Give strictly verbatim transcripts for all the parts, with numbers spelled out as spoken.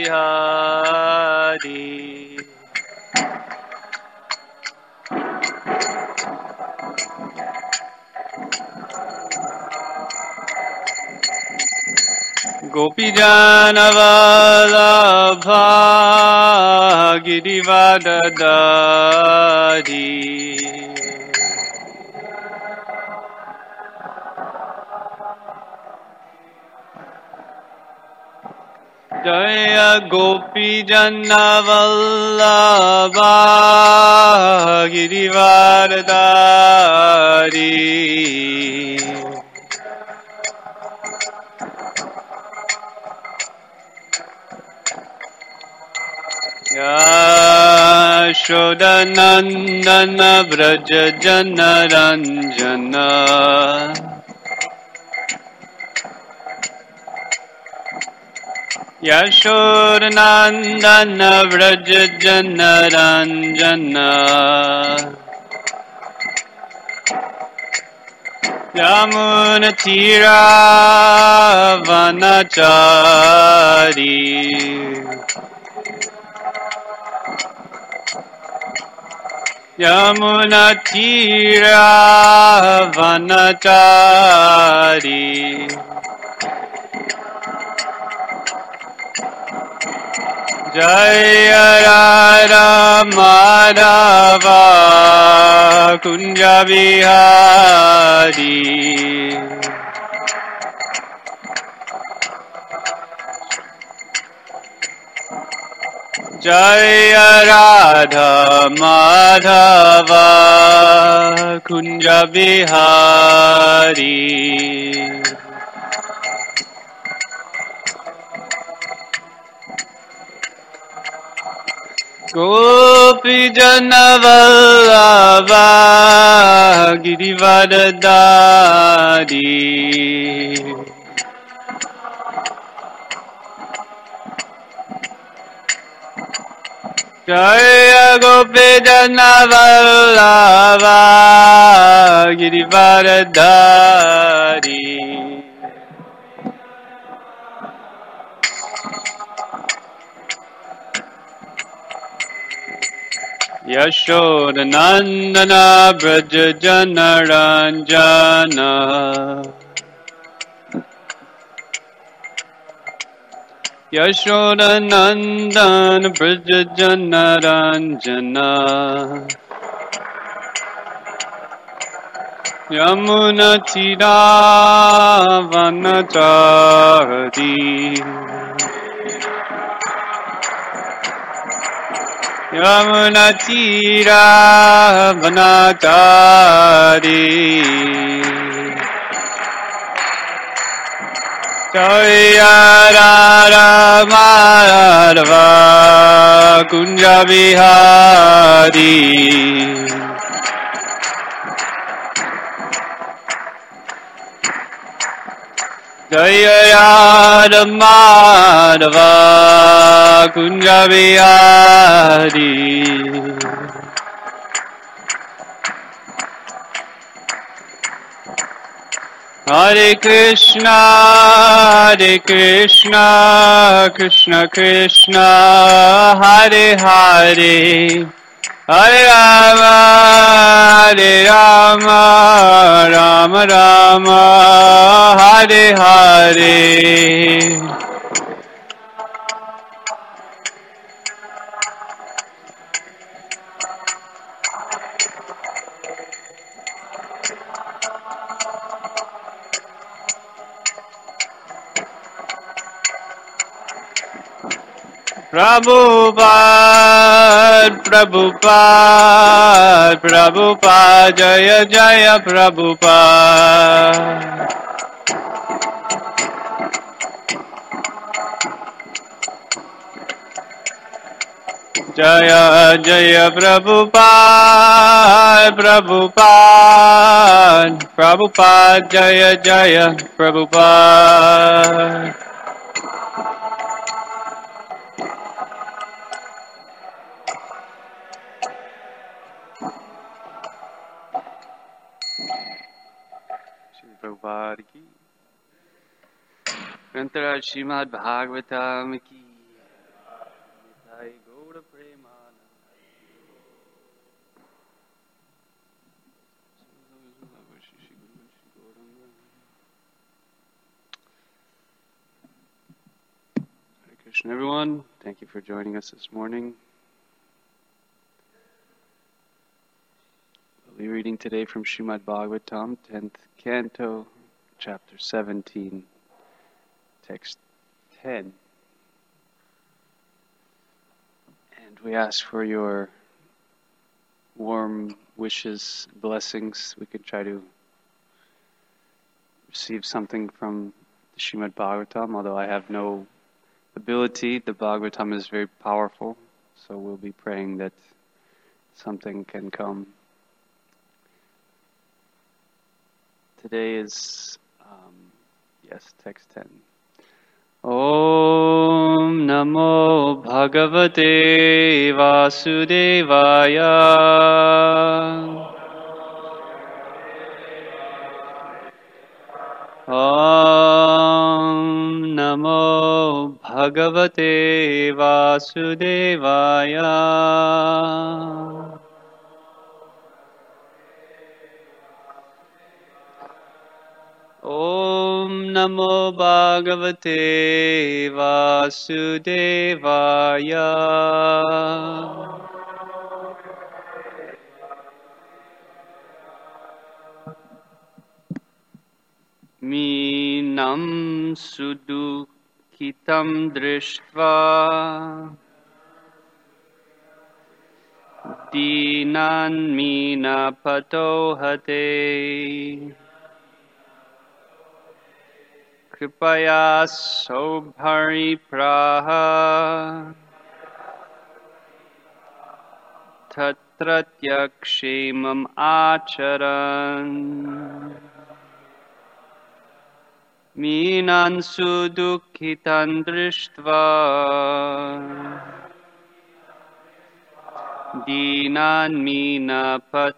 Vihari. Gopijana Vallabha Girivardhari. Jaya Gopijana Vallabha Girivardhari. Yashodanandana Vraja Janaranjana. Yashodanandana Vraja Janaranjana. Yamunatira Vanachari. Yamunatira Vanachari. Jaya Radha Madhava Kunja Vihari. Jaya Radha Madhava Kunja Vihari. Gopijana Vallabha Girivardhari. Jaya Gopijana Vallabha Girivardhari. Yashodanandana Vraja Janaranjana. Yashodanandana Vraja Janaranjana. Yamunatira Vanachari. Yamunatira Vanachari. Jaya Radha Madhava Kunja Vihari. Jaya Radha Madhava Kunja Vihari. Hare Krishna, Hare Krishna, Krishna Krishna, Hare Hare, Hare Rama, Hare Rama, Rama Rama, Hare Hare. Prabhupada, Prabhupada, Prabhupada, Jaya Jaya Prabhupada. Jaya Jaya Prabhupada, Prabhupada, Prabhupada, Jaya Jaya Prabhupada. Prabhupada ki Grantharaj Srimad Bhagavatam ki Jai Gaura Premanand. Hare Krishna, everyone. Thank you for joining us this morning. We'll be reading today from Srimad Bhagavatam, tenth Canto, Chapter seventeen, Text ten. And we ask for your warm wishes, blessings. We could try to receive something from the Srimad Bhagavatam, although I have no ability. The Bhagavatam is very powerful, so we'll be praying that something can come. Today is, um, yes, text ten. Om Namo Bhagavate Vasudevaya. Om Namo Bhagavate Vasudevaya. Om Namo Bhagavate Vasudevaya. Minam sudukhitam drishtva dinan mina patohate kripaya sobhari praha tatratya kshemam acharan. Minan sudukhitan drishtva dinan mina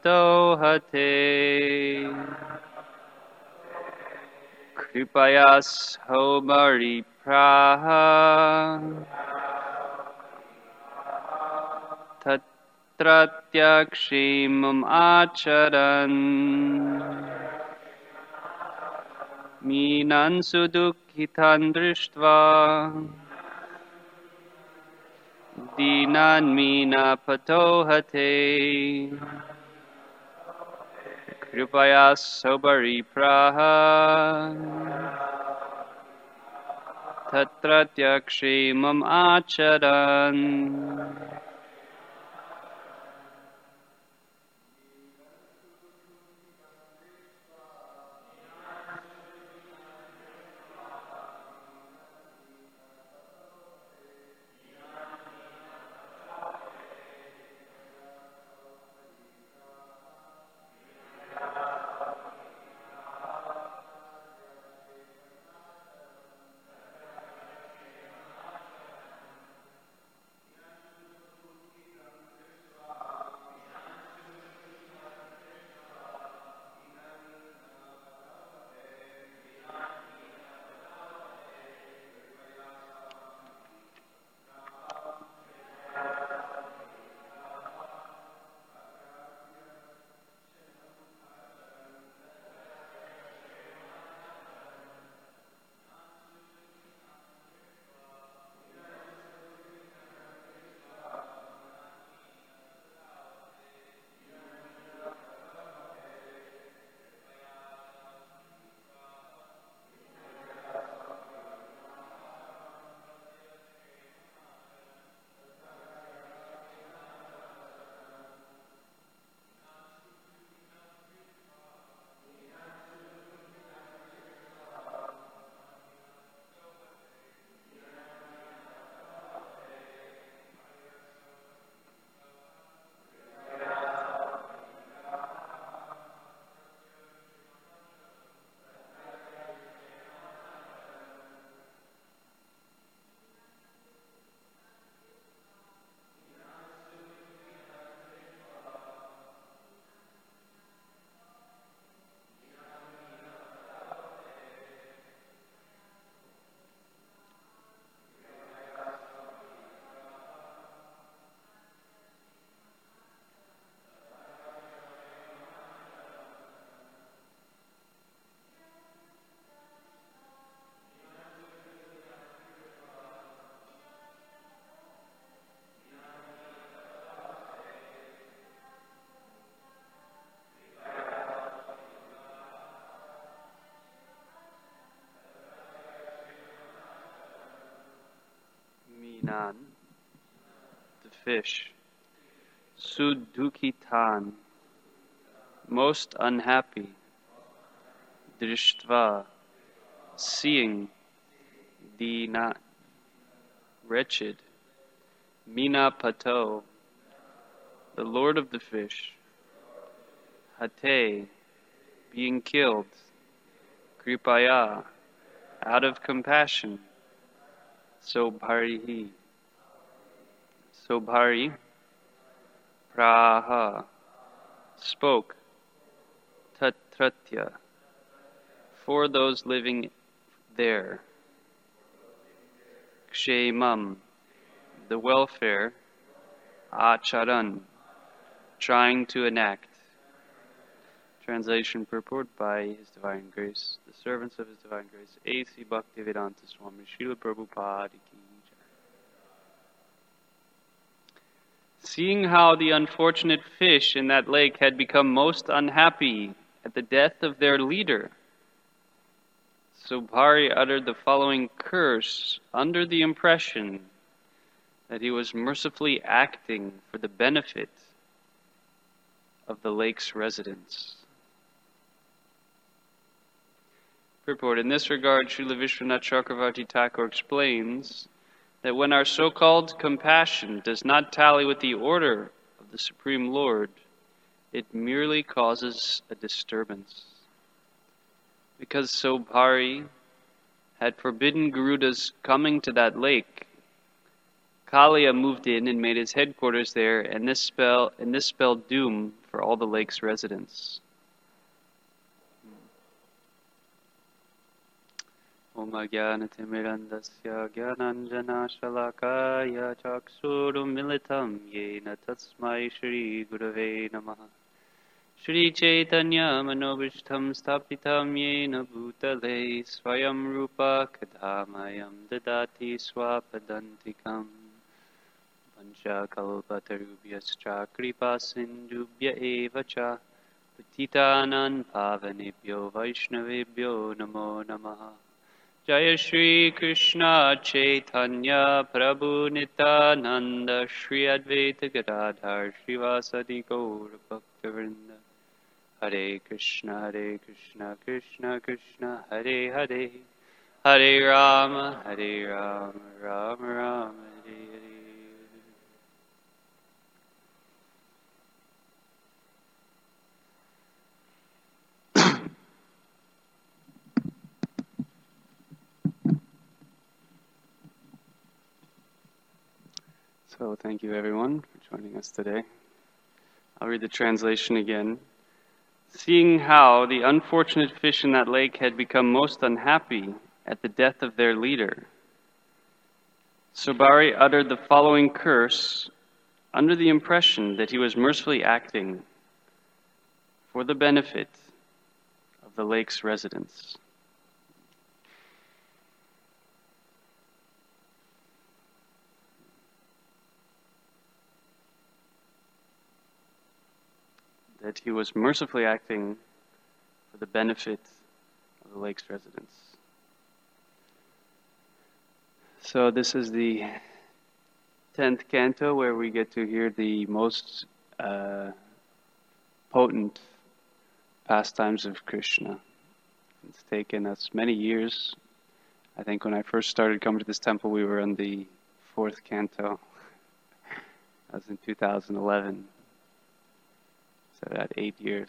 patohate kripaya sobhari praha tatratya kshemam acharan. Minan sudukhitan drishtva dinan mina patohate kripaya sobhari praha tatratya kshemam acharan. Minan, the fish. Sudhukitan, most unhappy. Drishtva, seeing. Dina, wretched. Mina Pato, the lord of the fish. Hate, being killed. Kripaya, out of compassion. Sobharihi, Sobhari, Praha, spoke. Tatratya, for those living there. Kshemam, the welfare. Acharan, trying to enact. Translation purport by His Divine Grace, the servants of His Divine Grace, A C Bhaktivedanta Swami Srila Prabhupada ki jai. Seeing how the unfortunate fish in that lake had become most unhappy at the death of their leader, Sobhari uttered the following curse under the impression that he was mercifully acting for the benefit of the lake's residents. Purport. In this regard, Srila Vishwanath Chakravarti Thakur explains that when our so-called compassion does not tally with the order of the Supreme Lord, it merely causes a disturbance. Because Sobhari had forbidden Garuda's coming to that lake, Kalia moved in and made his headquarters there, and this spell and this spelled doom for all the lake's residents. Om Ajnanatirmirandasya Jnananjana Shalakaya Chaksurum Militam Yena Tasmai Shri Gurave Namaha Shri Chaitanya Manobishtam Stapitam Yena Bhutale Swayam Rupa Kadhamayam Dadati Swapadantikam Pancha Kalpatarubhyascha Kripa Sindhubhya Evacha Patitanam Pavanebhyo Vaishnavebhyo Namo Namaha Jaya Shri Krishna Chaitanya Prabhu Nityananda Shri Advaita Gadadhar Srivasadi Gaur Bhaktivinoda Hare Krishna Hare Krishna Krishna Krishna Hare Hare Hare Rama Hare Rama Rama Rama Hare Hare. So thank you everyone for joining us today. I'll read the translation again. Seeing how the unfortunate fish in that lake had become most unhappy at the death of their leader, Sobhari uttered the following curse under the impression that he was mercifully acting for the benefit of the lake's residents. That he was mercifully acting for the benefit of the lake's residents. So this is the tenth canto where we get to hear the most uh, potent pastimes of Krishna. It's taken us many years. I think when I first started coming to this temple, we were in the fourth canto. That was in two thousand eleven. So that eight years.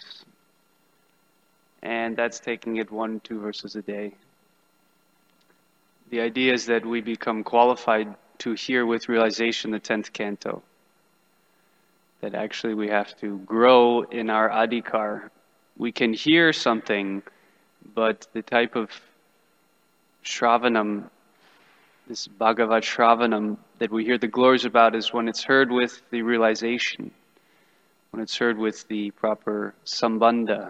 And that's taking it one, two verses a day. The idea is that we become qualified to hear with realization the tenth canto. That actually we have to grow in our adhikar. We can hear something, but the type of shravanam, this Bhagavad Shravanam that we hear the glories about, is when it's heard with the realization. When it's heard with the proper sambandha.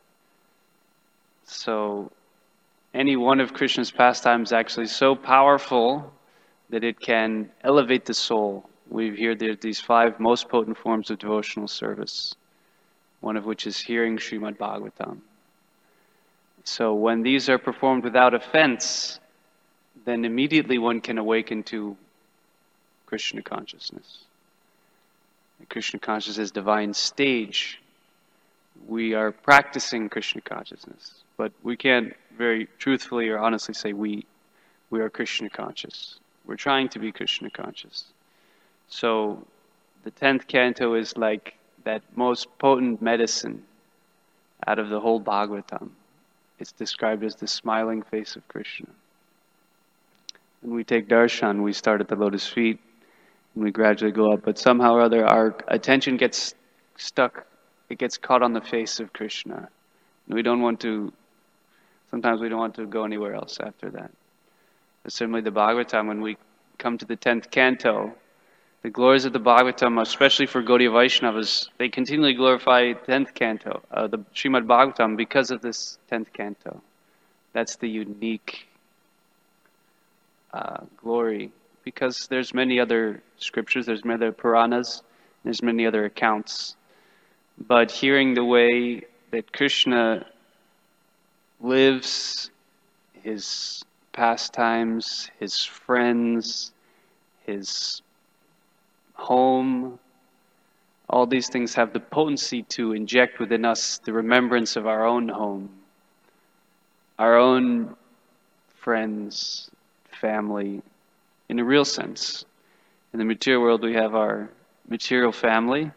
So any one of Krishna's pastimes is actually so powerful that it can elevate the soul. We hear there these five most potent forms of devotional service, one of which is hearing Srimad Bhagavatam. So when these are performed without offense, then immediately one can awaken to Krishna consciousness. Krishna consciousness is divine stage. We are practicing Krishna consciousness, but we can't very truthfully or honestly say we we are Krishna conscious. We're trying to be Krishna conscious. So the tenth canto is like that most potent medicine out of the whole Bhagavatam. It's described as the smiling face of Krishna. When we take darshan, we start at the lotus feet and we gradually go up, but somehow or other our attention gets stuck. It gets caught on the face of Krishna. And we don't want to, sometimes we don't want to go anywhere else after that. But certainly the Bhagavatam, when we come to the tenth canto, the glories of the Bhagavatam, especially for Gaudiya Vaishnavas, they continually glorify tenth canto, uh, the Srimad Bhagavatam, because of this tenth canto. That's the unique uh, glory. Because there's many other scriptures, there's many other Puranas, there's many other accounts. But hearing the way that Krishna lives, his pastimes, his friends, his home, all these things have the potency to inject within us the remembrance of our own home, our own friends, family, in a real sense. In the material world we have our material family,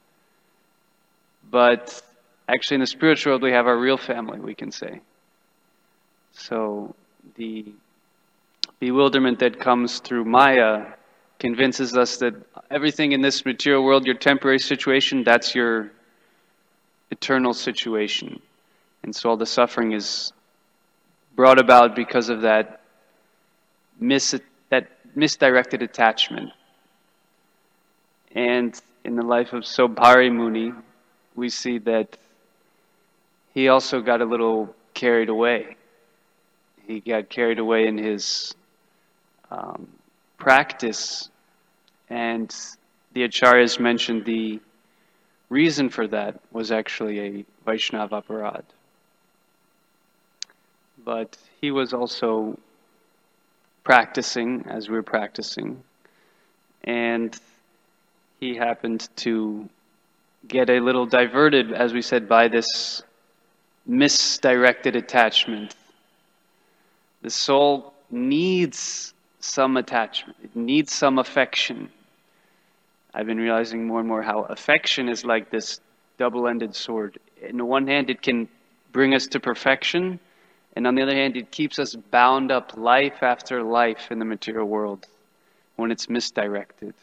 but actually in the spiritual world we have our real family, we can say. So the bewilderment that comes through Maya convinces us that everything in this material world, your temporary situation, that's your eternal situation. And so all the suffering is brought about because of that mis that misdirected attachment. And in the life of Sobhari Muni, we see that he also got a little carried away. He got carried away in his um, practice, and the Acharyas mentioned the reason for that was actually a Vaishnava aparad. But he was also practicing as we were practicing, and he happened to get a little diverted, as we said, by this misdirected attachment. The soul needs some attachment. It needs some affection. I've been realizing more and more how affection is like this double-ended sword. On the one hand, it can bring us to perfection, and on the other hand, it keeps us bound up life after life in the material world when it's misdirected.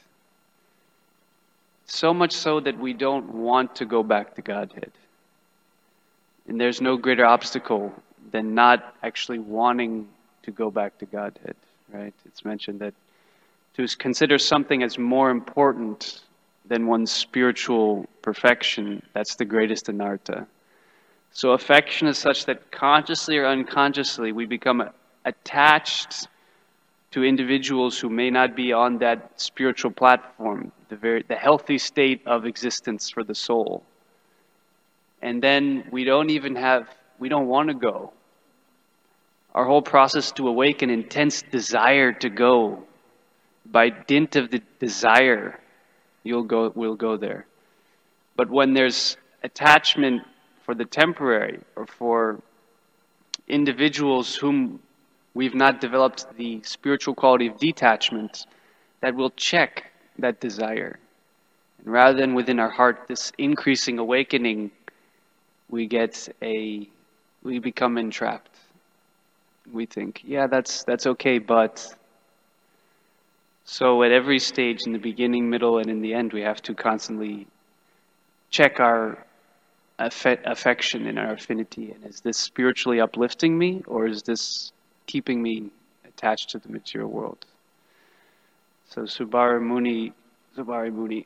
So much so that we don't want to go back to Godhead. And there's no greater obstacle than not actually wanting to go back to Godhead, right? It's mentioned that to consider something as more important than one's spiritual perfection, that's the greatest anartha. So affection is such that consciously or unconsciously we become attached to individuals who may not be on that spiritual platform, the very the healthy state of existence for the soul. And then we don't even have, we don't want to go. Our whole process to awake an intense desire to go, by dint of the desire, you'll go, we'll go there. But when there's attachment for the temporary, or for individuals whom we've not developed the spiritual quality of detachment, that will check that desire. And rather than within our heart this increasing awakening, we get a, we become entrapped. We think, yeah, that's that's okay, but... So at every stage, in the beginning, middle, and in the end, we have to constantly check our affe- affection and our affinity. And is this spiritually uplifting me, or is this keeping me attached to the material world? So Subhari Muni, Subhari Muni,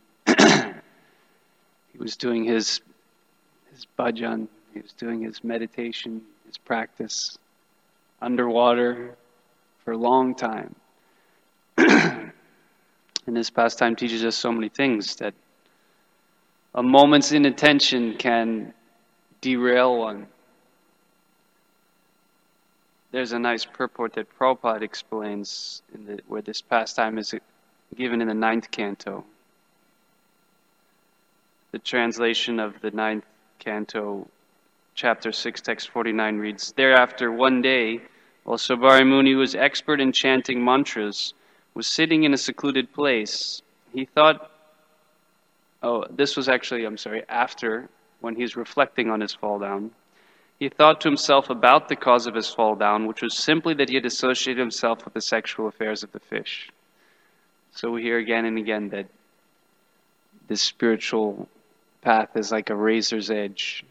he was doing his his bhajan, he was doing his meditation, his practice underwater for a long time. And this pastime teaches us so many things, that a moment's inattention can derail one. There's a nice purport that Prabhupada explains in the, where this pastime is given in the ninth canto. The translation of the ninth canto, chapter six, text forty-nine reads, "Thereafter, one day, while Saubhari Muni, who was expert in chanting mantras, was sitting in a secluded place, he thought," oh, this was actually, I'm sorry, after, when he's reflecting on his fall down, "he thought to himself about the cause of his fall down, which was simply that he had associated himself with the sexual affairs of the fish." So we hear again and again that this spiritual path is like a razor's edge.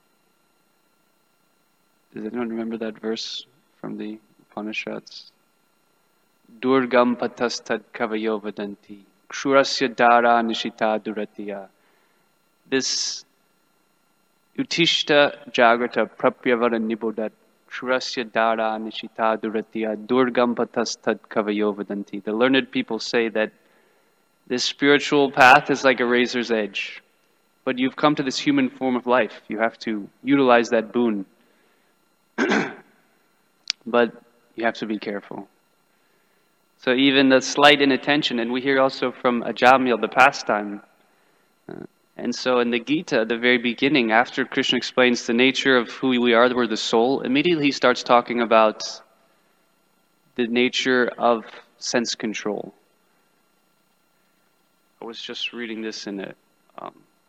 Does anyone remember that verse from the Upanishads? Durgam patastad kavayo vadanti, kshurasya dara nishita duratiya. This Utishta jagrata prapyavara nibodat, kshurasya dara nishita duratiya, durgam patastad kavayo vadanti. The learned people say that this spiritual path is like a razor's edge. But you've come to this human form of life. You have to utilize that boon. But you have to be careful. So even the slight inattention, and we hear also from Ajamil, the pastime. Uh, and so in the Gita, at the very beginning, after Krishna explains the nature of who we are, we're the soul, immediately he starts talking about the nature of sense control. I was just reading this in a um,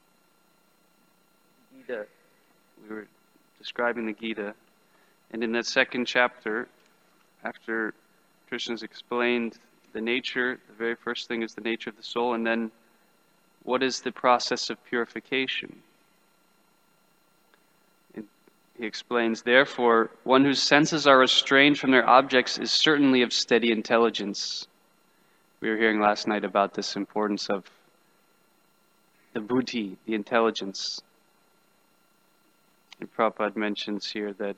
Gita. We were describing the Gita. And in that second chapter, after Krishna's explained the nature, the very first thing is the nature of the soul, and then what is the process of purification? And he explains, therefore, one whose senses are restrained from their objects is certainly of steady intelligence. We were hearing last night about this importance of the buddhi, the intelligence. And Prabhupada mentions here that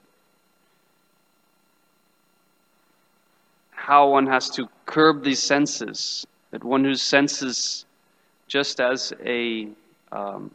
how one has to curb these senses, that one whose senses, just as a, um,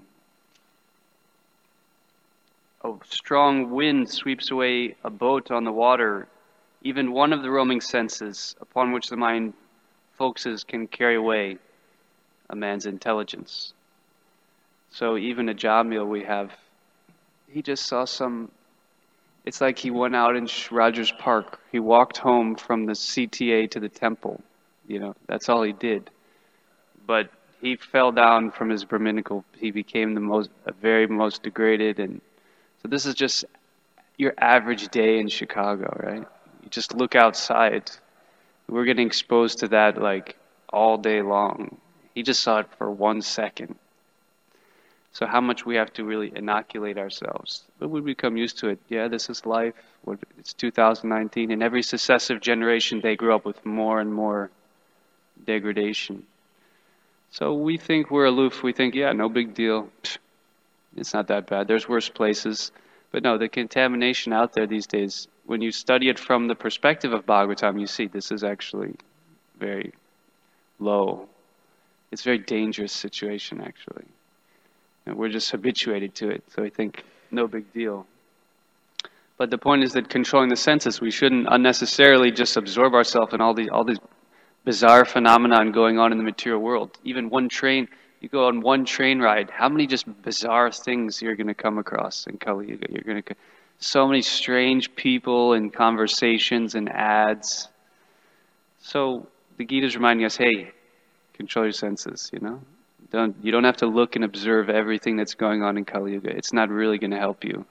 a strong wind sweeps away a boat on the water, even one of the roaming senses upon which the mind focuses can carry away a man's intelligence. So even a Jamil we have, he just saw some, it's like he went out in Rogers Park. He walked home from the C T A to the temple. You know, that's all he did. But he fell down from his Brahminical. He became the most, a very most degraded. And so this is just your average day in Chicago, right? You just look outside. We're getting exposed to that like all day long. He just saw it for one second. So how much we have to really inoculate ourselves. But we become used to it. Yeah, this is life. It's two thousand nineteen. In every successive generation, they grew up with more and more degradation. So we think we're aloof. We think, yeah, no big deal. It's not that bad. There's worse places. But no, the contamination out there these days, when you study it from the perspective of Bhagavatam, you see this is actually very low. It's a very dangerous situation, actually. And we're just habituated to it, so we think, no big deal. But the point is that controlling the senses, we shouldn't unnecessarily just absorb ourselves in all these, all these bizarre phenomena going on in the material world. Even one train, you go on one train ride, how many just bizarre things you're going to come across in Kali Yuga? You're going to, so many strange people and conversations and ads. So the Gita is reminding us, hey, control your senses, you know? Don't, you don't have to look and observe everything that's going on in Kali Yuga. It's not really going to help you.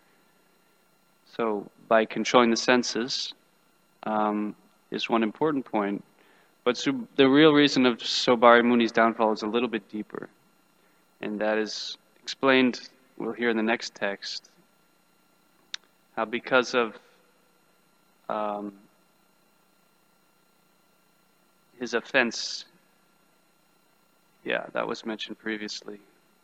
So by controlling the senses um, is one important point. But so the real reason of Saubhari Muni's downfall is a little bit deeper. And that is explained, we'll hear in the next text, how because of um, his offense. Yeah, that was mentioned previously.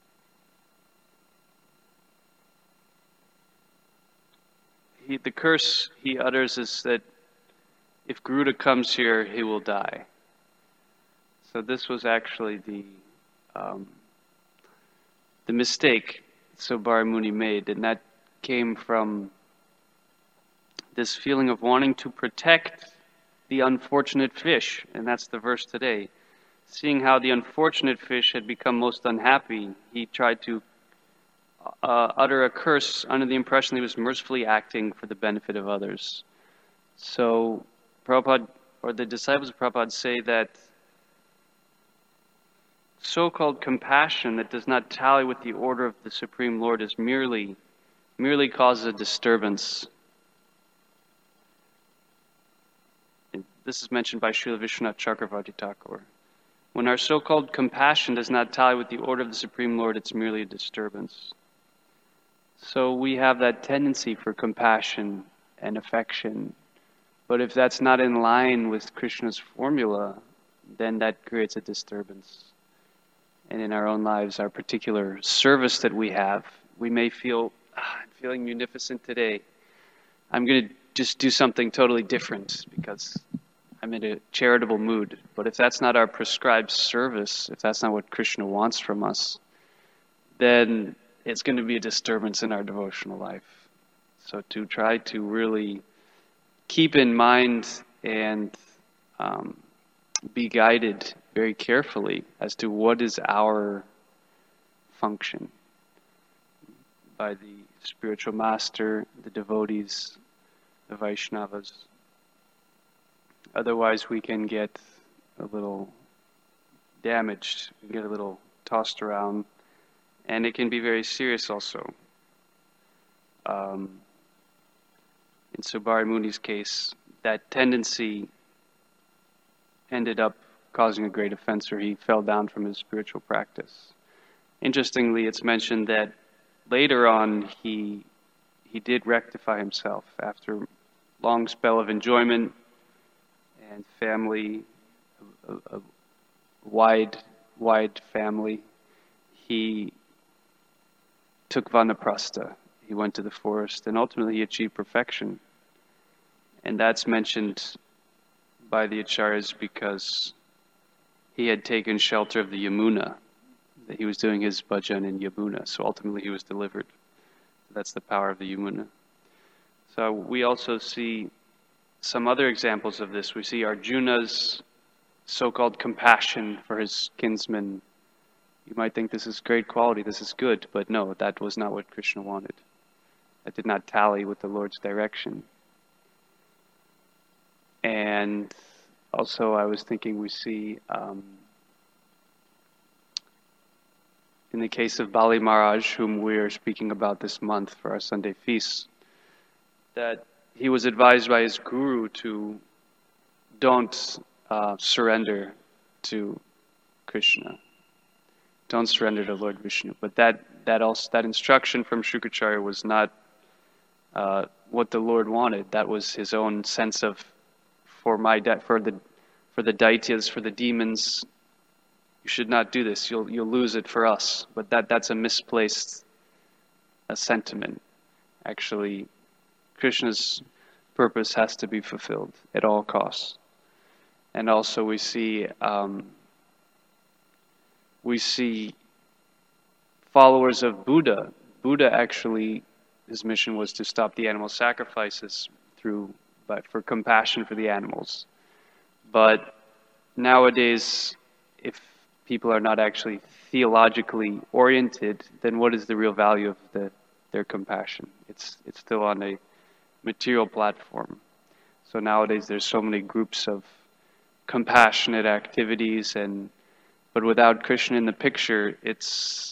He, the curse he utters is that if Garuda comes here, he will die. So this was actually the um, the mistake Saubhari Muni made, and that came from this feeling of wanting to protect the unfortunate fish, and that's the verse today. seeing how the unfortunate fish had become most unhappy, he tried to uh, utter a curse under the impression that he was mercifully acting for the benefit of others. So Prabhupada, or the disciples of Prabhupada, say that so-called compassion that does not tally with the order of the Supreme Lord is merely, merely causes a disturbance. And this is mentioned by Srila Vishwanath Chakravarti Thakur. When our so-called compassion does not tally with the order of the Supreme Lord, it's merely a disturbance. So we have that tendency for compassion and affection. But if that's not in line with Krishna's formula, then that creates a disturbance. And in our own lives, our particular service that we have, we may feel, ah, I'm feeling munificent today. I'm going to just do something totally different because I'm in a charitable mood. But if that's not our prescribed service, if that's not what Krishna wants from us, then it's going to be a disturbance in our devotional life. So to try to really keep in mind and um, be guided very carefully as to what is our function by the spiritual master, the devotees, the Vaishnavas. Otherwise we can get a little damaged, we get a little tossed around, and it can be very serious also. Um, in Subari Muni's case, that tendency ended up causing a great offense, or he fell down from his spiritual practice. Interestingly, it's mentioned that later on he he did rectify himself after a long spell of enjoyment and family, a, a wide, wide family. He took Vanaprastha. He went to the forest, and ultimately he achieved perfection. And that's mentioned by the Acharyas because he had taken shelter of the Yamuna, that he was doing his bhajan in Yamuna, so ultimately he was delivered. That's the power of the Yamuna. So we also see some other examples of this. We see Arjuna's so-called compassion for his kinsmen. You might think this is great quality, this is good, but no, that was not what Krishna wanted. That did not tally with the Lord's direction. And also I was thinking we see um, in the case of Bali Maharaj, whom we are speaking about this month for our Sunday feast, that he was advised by his guru to don't uh, surrender to Krishna. Don't surrender to Lord Vishnu. But that that also that instruction from Shukracharya was not uh, what the Lord wanted. That was his own sense of for my de- for the for the daityas, for the demons. You should not do this. You'll you'll lose it for us. But that that's a misplaced a sentiment. Actually, Krishna's purpose has to be fulfilled at all costs. And also we see um, we see followers of Buddha. Buddha actually, his mission was to stop the animal sacrifices through, but for compassion for the animals. But nowadays, if people are not actually theologically oriented, then what is the real value of the, their compassion? It's it's still on a material platform. So nowadays there's so many groups of compassionate activities, and but without Krishna in the picture, it's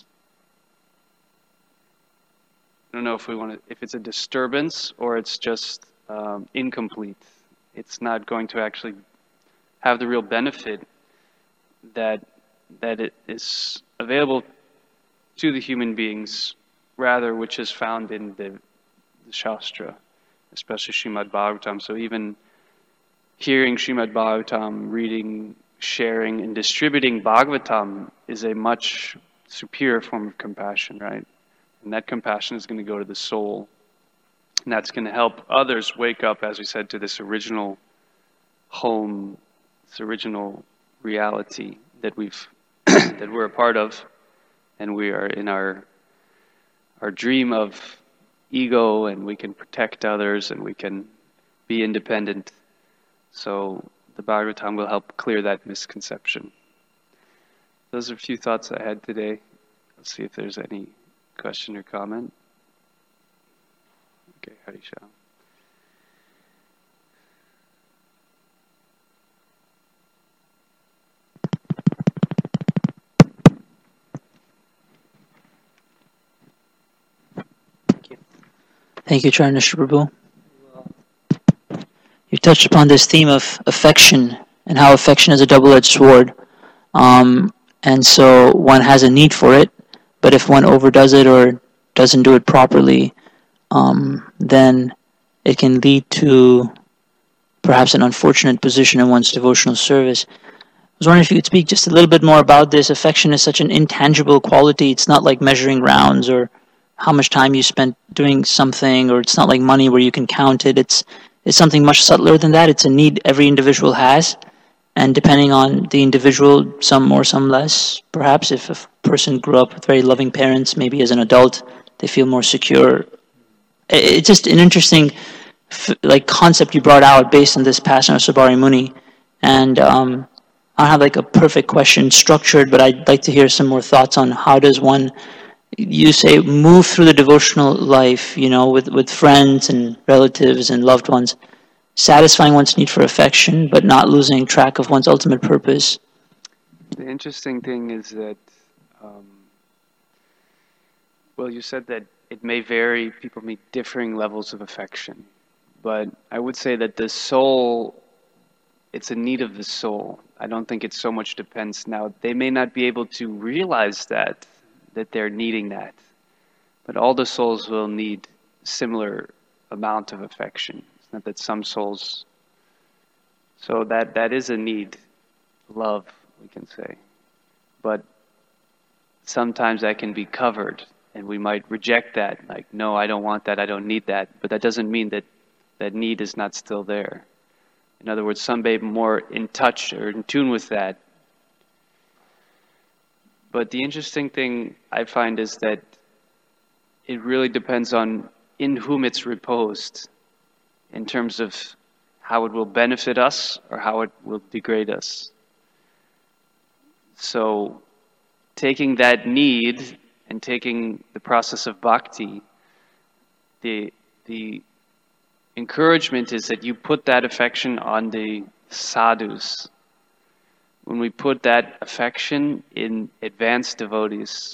I don't know if we want to if it's a disturbance or it's just um, incomplete. It's not going to actually have the real benefit that that it is available to the human beings, rather which is found in the, the Shastra, especially Srimad Bhagavatam. So even hearing Srimad Bhagavatam, reading, sharing, and distributing Bhagavatam is a much superior form of compassion, right? And that compassion is going to go to the soul. And that's going to help others wake up, as we said, to this original home, this original reality that we've that we're a part of, and we are in our our dream of ego, and we can protect others, and we can be independent. So the Bhagavatam will help clear that misconception. Those are a few thoughts I had today. Let's see if there's any question or comment. Okay, Harisha. Thank you, Charnashra Prabhu. You touched upon this theme of affection and how affection is a double-edged sword. Um, and so one has a need for it, but if one overdoes it or doesn't do it properly, um, then it can lead to perhaps an unfortunate position in one's devotional service. I was wondering if you could speak just a little bit more about this. Affection is such an intangible quality. It's not like measuring rounds or how much time you spent doing something, or it's not like money where you can count it. It's it's something much subtler than that. It's a need every individual has, and depending on the individual, some more, some less. Perhaps if a person grew up with very loving parents, maybe as an adult, they feel more secure. It's just an interesting like concept you brought out based on this passion of Sabari Muni, and um, I don't have like a perfect question structured, but I'd like to hear some more thoughts on how does one, you say, move through the devotional life, you know, with, with friends and relatives and loved ones, satisfying one's need for affection, but not losing track of one's ultimate purpose. The interesting thing is that, um, well, you said that it may vary, people meet differing levels of affection, but I would say that the soul, it's a need of the soul. I don't think it so much depends. Now, they may not be able to realize that, that they're needing that, but all the souls will need similar amount of affection. It's not that some souls, so that, that is a need, love, we can say. But sometimes that can be covered, and we might reject that, like, no, I don't want that, I don't need that, but that doesn't mean that that need is not still there. In other words, some may be more in touch or in tune with that. But the interesting thing I find is that it really depends on in whom it's reposed, in terms of how it will benefit us or how it will degrade us. So taking that need and taking the process of bhakti, the the encouragement is that you put that affection on the sadhus. When we put that affection in advanced devotees,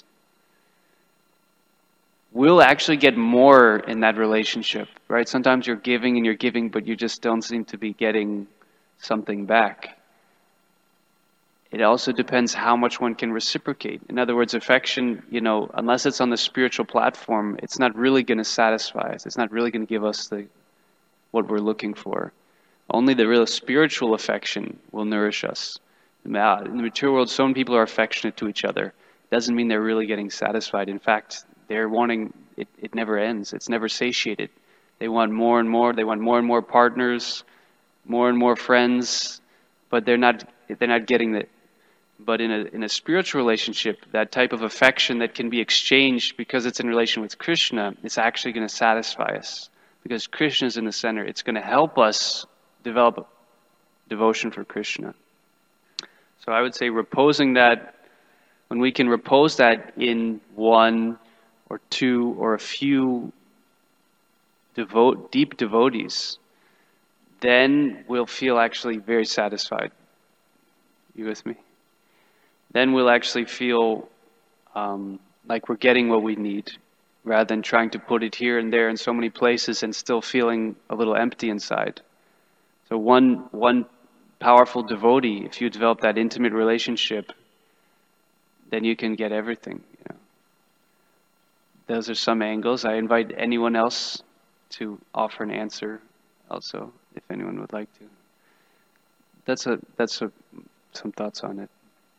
we'll actually get more in that relationship, right? Sometimes you're giving and you're giving, but you just don't seem to be getting something back. It also depends how much one can reciprocate. In other words, affection, you know, unless it's on the spiritual platform, it's not really going to satisfy us. It's not really going to give us the what we're looking for. Only the real spiritual affection will nourish us. In the material world, so many people are affectionate to each other. It doesn't mean they're really getting satisfied. In fact, they're wanting, it, it never ends. It's never satiated. They want more and more. They want more and more partners, more and more friends, but they're not they're not getting it. But in a in a spiritual relationship, that type of affection that can be exchanged because it's in relation with Krishna, it's actually going to satisfy us. Because Krishna is in the center, it's going to help us develop devotion for Krishna. So I would say reposing that, when we can repose that in one or two or a few devote, deep devotees, then we'll feel actually very satisfied. You with me? Then we'll actually feel um, like we're getting what we need, rather than trying to put it here and there in so many places and still feeling a little empty inside. So one one powerful devotee, if you develop that intimate relationship, then you can get everything. You know, those are some angles. I invite anyone else to offer an answer also, if anyone would like to. That's a that's a, some thoughts on it.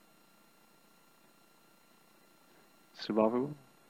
Subhavu?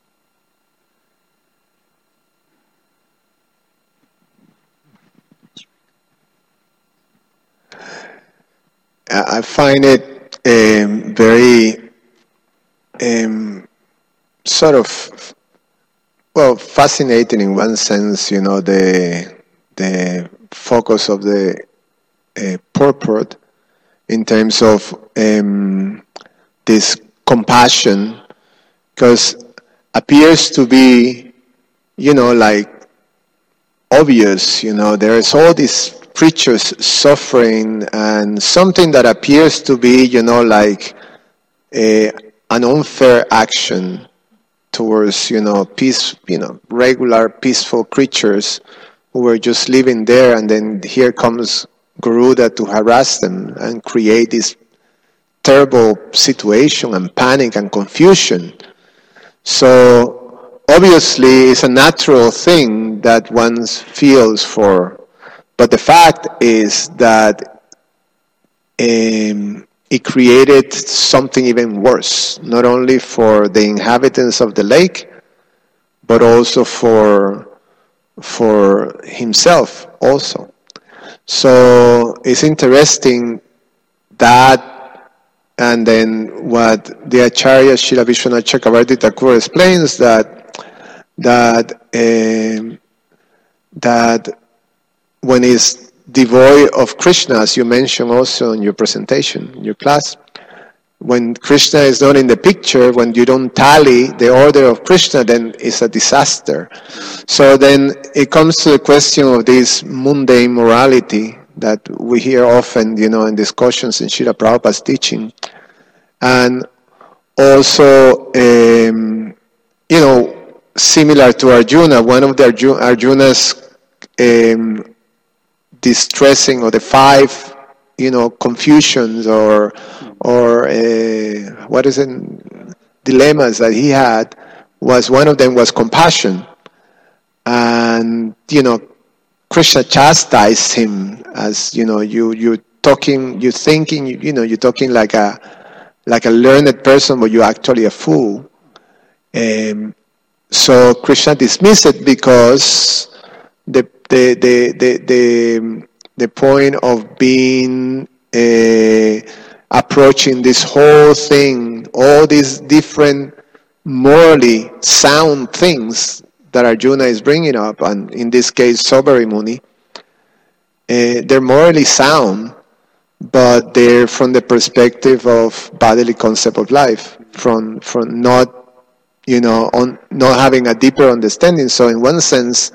I find it um, very um, sort of, well, fascinating in one sense, you know, the the focus of the uh, purport in terms of um, this compassion, because appears to be, you know, like obvious, you know, there's all these creatures suffering, and something that appears to be, you know, like a, an unfair action towards, you know, peace, you know, regular peaceful creatures who were just living there, and then here comes Garuda to harass them and create this terrible situation and panic and confusion. So obviously it's a natural thing that one feels for, but the fact is that um, it created something even worse, not only for the inhabitants of the lake, but also for for himself also. So it's interesting that, and then what the Acharya Srila Vishwanath Chakravarti Thakur explains, that that um, that when it's devoid of Krishna, as you mentioned also in your presentation, in your class, when Krishna is not in the picture, when you don't tally the order of Krishna, then it's a disaster. So then it comes to the question of this mundane morality that we hear often, you know, in discussions in Srila Prabhupada's teaching. And also, um, you know, similar to Arjuna, one of the Arjuna, Arjuna's um, distressing, or the five, you know, confusions or or uh, what is it, dilemmas that he had, was one of them was compassion, and you know, Krishna chastised him as, you know, you you talking, you thinking, you, you know, you're talking like a like a learned person, but you're actually a fool. Um, so Krishna dismissed it because the the the the the, the point of being uh, approaching this whole thing, all these different morally sound things that Arjuna is bringing up, and in this case Saubhari Muni, uh, they're morally sound, but they're from the perspective of bodily concept of life, from from not, you know, on not having a deeper understanding. So in one sense,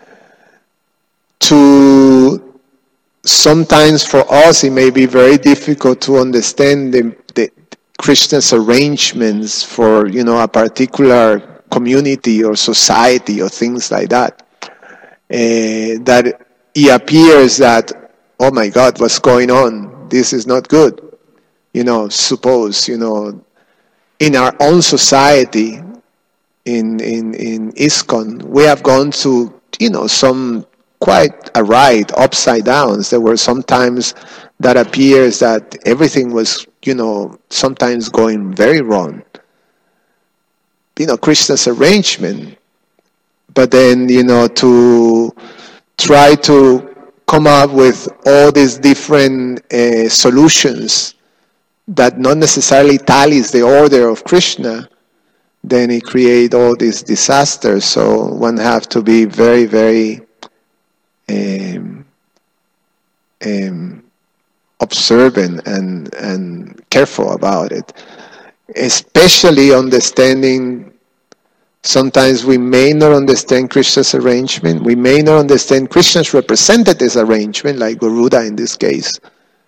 to sometimes for us it may be very difficult to understand the, the Krishna's arrangements for, you know, a particular community or society or things like that. Uh, that it appears that, oh my God, what's going on? This is not good. You know, suppose, you know, in our own society, in in in ISKCON, we have gone to, you know, some quite a ride, upside downs. There were sometimes that appears that everything was, you know, sometimes going very wrong. You know, Krishna's arrangement. But then, you know, to try to come up with all these different uh, solutions that not necessarily tallies the order of Krishna, then it creates all these disasters. So one have to be very, very um, um, observant and, and careful about it. Especially understanding, sometimes we may not understand Krishna's arrangement. We may not understand Krishna's representative's arrangement, like Garuda in this case.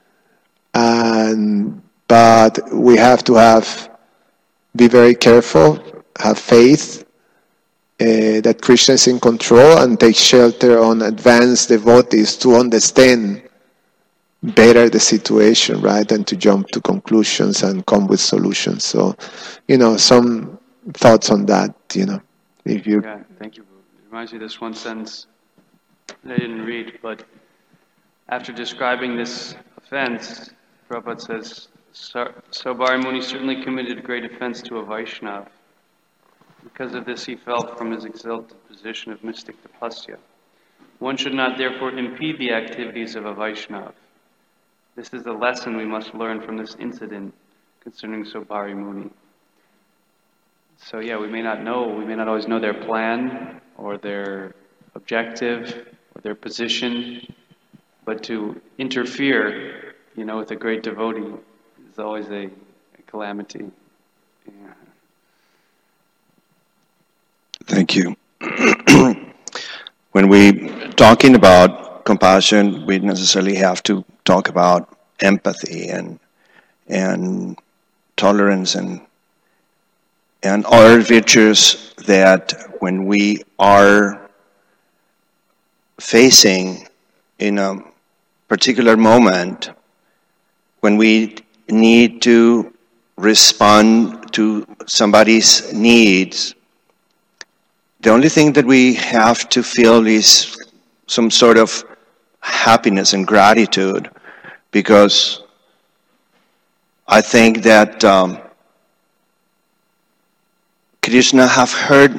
And but we have to have be very careful, have faith uh, that Krishna is in control, and take shelter on advanced devotees to understand better the situation, right, than to jump to conclusions and come with solutions. So, you know, some thoughts on that, you know, if you... Yeah, thank you. It reminds me of this one sentence that I didn't read, but after describing this offense, Prabhupada says, Saubhari Muni certainly committed a great offense to a Vaishnava. Because of this, he fell from his exalted position of mystic tapasya. One should not therefore impede the activities of a Vaishnava. This is the lesson we must learn from this incident concerning Saubhari Muni. So yeah, we may not know, we may not always know their plan or their objective or their position, but to interfere, you know, with a great devotee is always a, a calamity. Thank you. When we talking about compassion, we necessarily have to talk about empathy and and tolerance and and other virtues that when we are facing in a particular moment, when we need to respond to somebody's needs, the only thing that we have to feel is some sort of happiness and gratitude, because I think that um, Krishna have heard,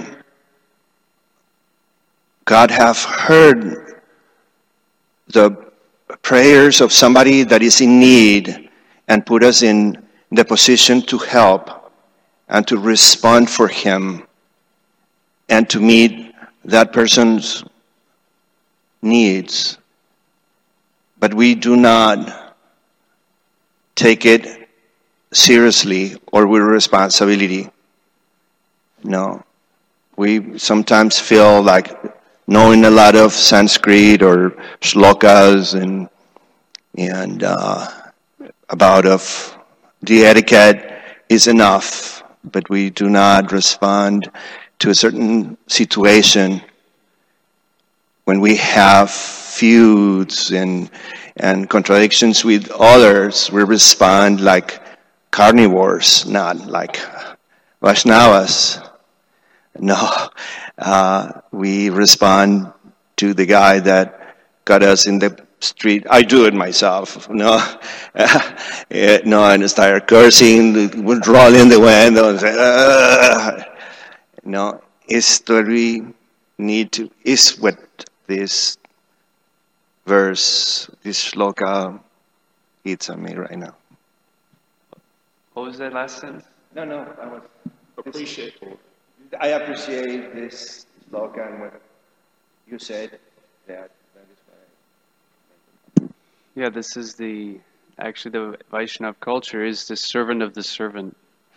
God have heard the prayers of somebody that is in need and put us in the position to help and to respond for him and to meet that person's needs. But we do not take it seriously or with responsibility. No. We sometimes feel like knowing a lot of Sanskrit or shlokas and and uh, about of the etiquette is enough, but we do not respond to a certain situation when we have feuds and and contradictions with others. We respond like carnivores, not like Vaishnavas. No, uh, we respond to the guy that got us in the street. I do it myself. No, uh, no, and start cursing, rolling the window, and say, uh, no, it's that we need to. Is what this verse, this shloka, hits on me right now. What was that last sentence? No, no, I was appreciate. I appreciate this slogan and what you said. That that is why. Yeah, this is the actually the Vaishnav culture is the servant of the servant,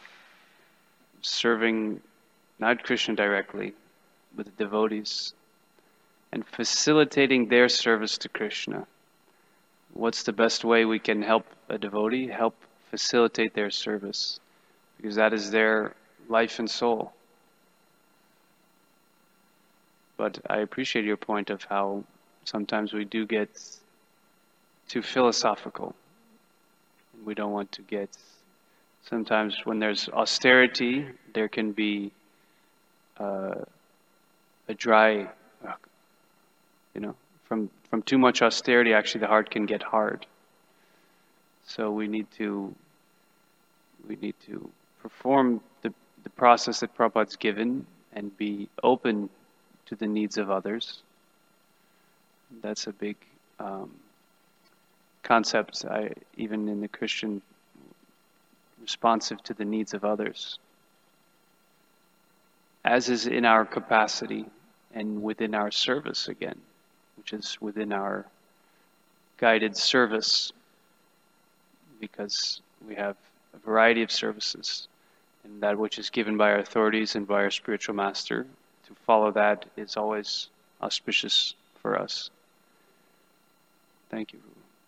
serving not Krishna directly, but the devotees, and facilitating their service to Krishna. What's the best way we can help a devotee? Help facilitate their service, because that is their life and soul. But I appreciate your point of how sometimes we do get too philosophical. We don't want to get... Sometimes when there's austerity, there can be uh, a dry... Uh, you know, from, from too much austerity, actually the heart can get hard. So we need to we need to perform the, the process that Prabhupada's given and be open to the needs of others. That's a big um, concept, I, even in the Christian, responsive to the needs of others, as is in our capacity and within our service again, which is within our guided service, because we have a variety of services, and that which is given by our authorities and by our spiritual master, to follow that is always auspicious for us. Thank you.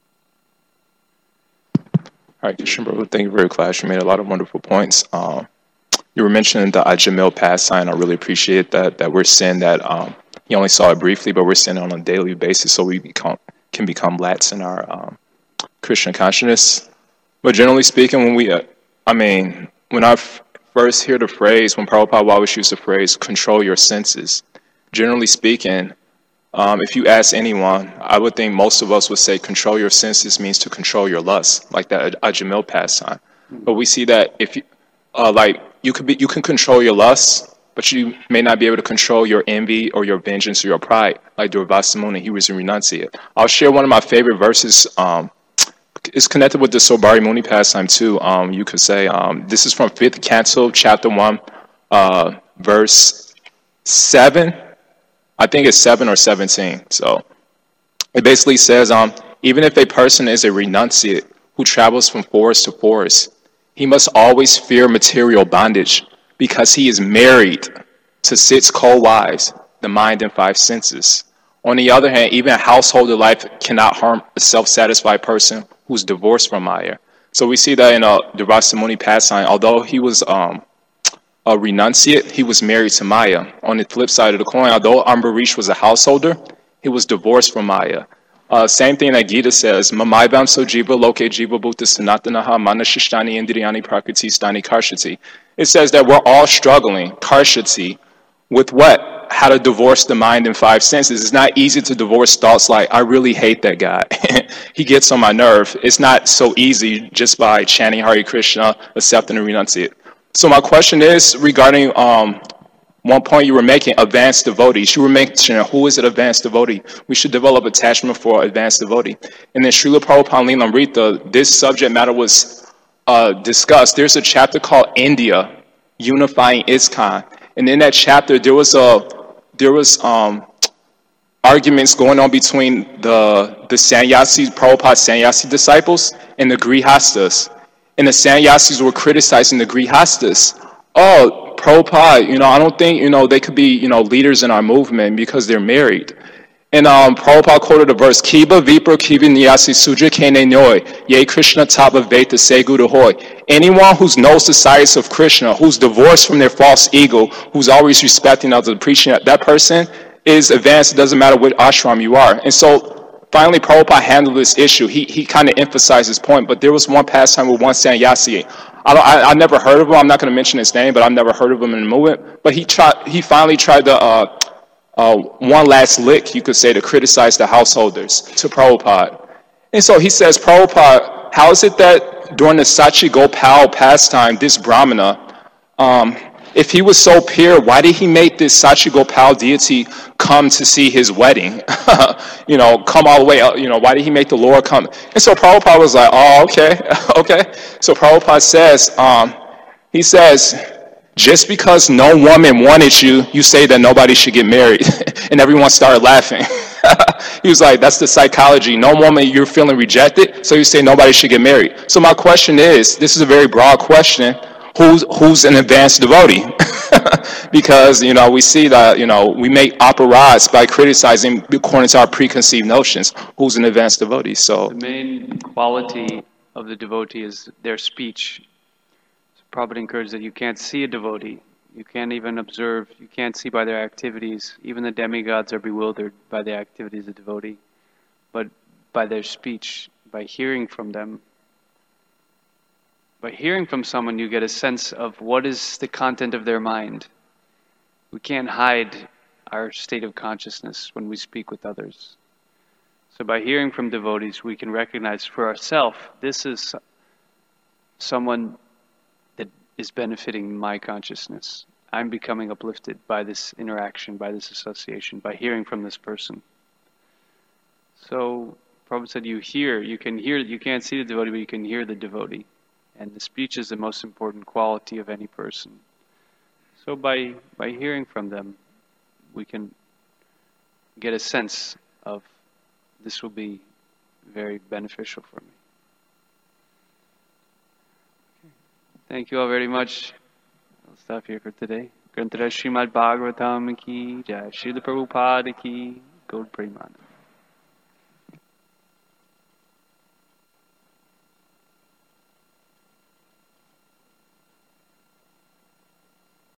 All right, Krishna Prabhu, thank you for your class. You made a lot of wonderful points. Um, you were mentioning the Ajamil pass sign. I really appreciate that, that we're seeing that. Um, you only saw it briefly, but we're seeing it on a daily basis, so we become, can become lats in our um, Krishna consciousness. But generally speaking, when we, uh, I mean, when I f- first hear the phrase, when Prabhupada always used the phrase, control your senses, generally speaking, um, if you ask anyone, I would think most of us would say control your senses means to control your lust, like that Ajamil pastime. But we see that if you, uh, like, you could be, you can control your lust, but you may not be able to control your envy or your vengeance or your pride, like Durvasa Muni, he was a renunciate. I'll share one of my favorite verses. Um, it's connected with the Sobari Muni pastime too. Um, you could say, um, this is from fifth Canto, chapter one, uh, verse seven. I think it's seven or seventeen. So it basically says, um, even if a person is a renunciate who travels from forest to forest, he must always fear material bondage because he is married to six co-wives, the mind and five senses. On the other hand, even a householder life cannot harm a self-satisfied person who's divorced from Maya. So we see that in uh, the Rasamuni pastime, although he was um, a renunciate, he was married to Maya. On the flip side of the coin, although Ambarish was a householder, he was divorced from Maya. Uh, same thing that Gita says, Mamaibam sojiva loke jiva bhuta sanatanaha manashishtani indriyani prakriti stani karshati. It says that we're all struggling, karshati, with what? How to divorce the mind and five senses. It's not easy to divorce thoughts like, I really hate that guy. He gets on my nerve. It's not so easy just by chanting Hare Krishna, accepting and renunciate. So my question is regarding um, one point you were making, advanced devotees. You were mentioning, who is an advanced devotee? We should develop attachment for advanced devotee. And then Srila Prabhupada and Leelamrita, this subject matter was uh, discussed. There's a chapter called India, Unifying ISKCON. And in that chapter, there was a there was um, arguments going on between the the Sannyasi, Prabhupada Sannyasi disciples and the Grihastas. And the Sannyasis were criticizing the Grihastas. Oh, Prabhupada, you know, I don't think, you know, they could be, you know, leaders in our movement because they're married. And um, Prabhupada quoted a verse, Kiba vipra kiva niyasi suja kene noy, ye Krishna tapa veta seguru hoy. Anyone who knows the science of Krishna, who's divorced from their false ego, who's always respecting others, appreciating that person is advanced. It doesn't matter what ashram you are. And so finally, Prabhupada handled this issue. He he kind of emphasized his point, but there was one pastime with one sannyasi. I, don't, I I never heard of him. I'm not going to mention his name, but I've never heard of him in the movement. But he tried. He finally tried to uh, uh, one last lick, you could say, to criticize the householders to Prabhupada. And so he says, Prabhupada, how is it that during the Sachi Gopal pastime, this Brahmana, um, if he was so pure, why did he make this Sachi Gopal deity come to see his wedding? You know, come all the way up, you know, why did he make the Lord come? And so Prabhupada was like, oh, okay, okay. So Prabhupada says, um, he says, just because no woman wanted you, you say that nobody should get married. And everyone started laughing. He was like, that's the psychology. No woman, you're feeling rejected, so you say nobody should get married. So my question is, this is a very broad question, who's who's an advanced devotee? Because, you know, we see that, you know, we make aparadhs by criticizing according to our preconceived notions. Who's an advanced devotee? So the main quality of the devotee is their speech. Prabhupada encouraged that you can't see a devotee. You can't even observe. You can't see by their activities. Even the demigods are bewildered by the activities of the devotee. But by their speech, by hearing from them, by hearing from someone, you get a sense of what is the content of their mind. We can't hide our state of consciousness when we speak with others. So by hearing from devotees, we can recognize for ourselves, this is someone that is benefiting my consciousness. I'm becoming uplifted by this interaction, by this association, by hearing from this person. So Prabhupada said, you hear, you can hear, you can't see the devotee, but you can hear the devotee. And the speech is the most important quality of any person. So by by hearing from them, we can get a sense of this will be very beneficial for me. Okay. Thank you all very much. I'll stop here for today. Granthara Srimad Bhagavatam ki jai. Srila Prabhupada ki Gaur Premanand.